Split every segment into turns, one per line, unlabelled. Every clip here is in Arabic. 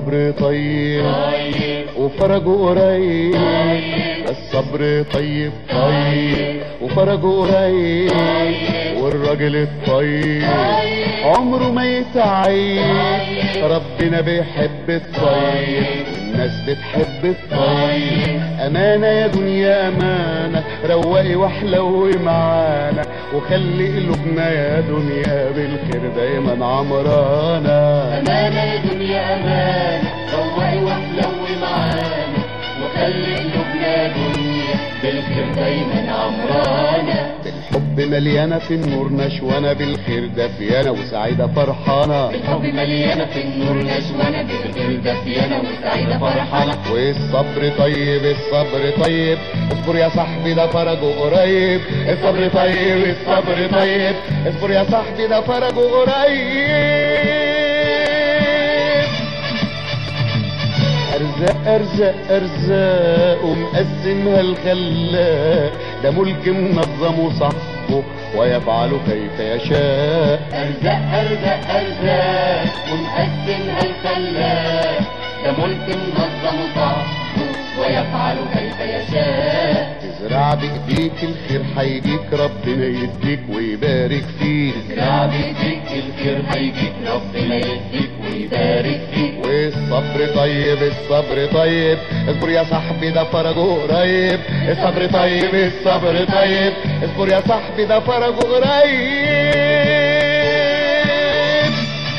الصبر طيب وفرجه قريب، الصبر طيب طيب وفرجه قريب، والراجل الطيب عمره ما يتعيب، ربنا بيحب الطيب والناس بتحب الطيب. امانة يا دنيا امانة، روقي واحلوي معانا، وخلي قلوبنا يا دنيا بالخير دايما عمرانة.
امانة يا دنيا امانة، روقي واحلوي معانا، وخلي قلوبنا يا دنيا بالخير دايما عمرانة.
بالحب مليانة في النور نشوانة، بالخير دافيانة وسعيدة فرحانة.
بالحب مليانة في النور نشوانة، بالخير دافيانة وسعيدة فرحانة.
والصبر طيب الصبر طيب، اصبر يا صاحبي ده فرجه قريب. الصبر طيب الصبر طيب، اصبر يا صاحبي ده فرجه قريب. ارزاق ارزاق ارزاق ومقسمها الخلاق، ده ملك منظم صاحبه ويفعل كيف يشاء.
ارزاق ارزاق ارزاق ومقسمها الخلاق، ده ملك منظم صاحبه ويفعل كيف يشاء.
تزرع بايديك الخير هيجيك، ربنا يديك ويبارك فيك.
تزرع بايديك الخير هيجيك، ربنا يديك ويبارك فيك.
والصبر طيب الصبر طيب، اصبر يا صاحبي ده فرجه قريب. الصبر طيب الصبر طيب، اصبر يا صاحبي ده فرجه قريب.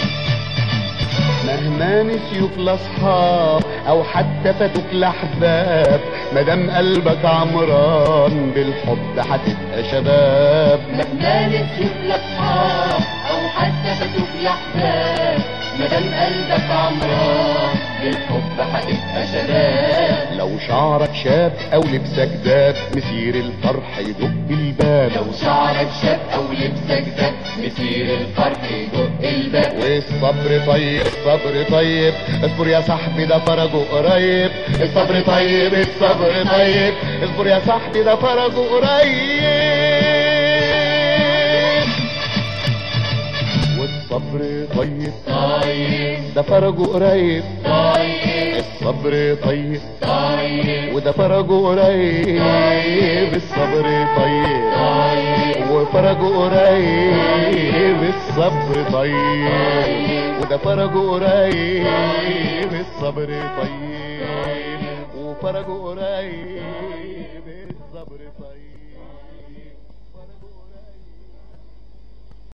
مهما نسيوك لاصحاب او حتى فاتوك لاحباب، مادام قلبك عمران بالحب هتبقى شباب.
مهما نسيوك لاصحاب او حتى فاتوك لاحباب، مادام قلبك عمران بالحب هتبقى شباب.
لو شعرك شاب او لبسك داب، مسير الفرح يدق الباب.
لو شعرك شاب او لبسك داب، مسير الفرح يدق الباب.
والصبر طيب الصبر طيب، اصبر يا صاحبي ده فرجه قريب. الصبر طيب الصبر طيب، اصبر يا صاحبي ده فرجه قريب. والصبر طيب
طيب
ده فرجه قريب.
طيب
الصبر طيب
طيب
وده فرجه قريب. الصبر طيب وفرجه قريب. الصبر طيب وده فرجه قريب. الصبر طيب وفرجه قريب. الصبر طيب.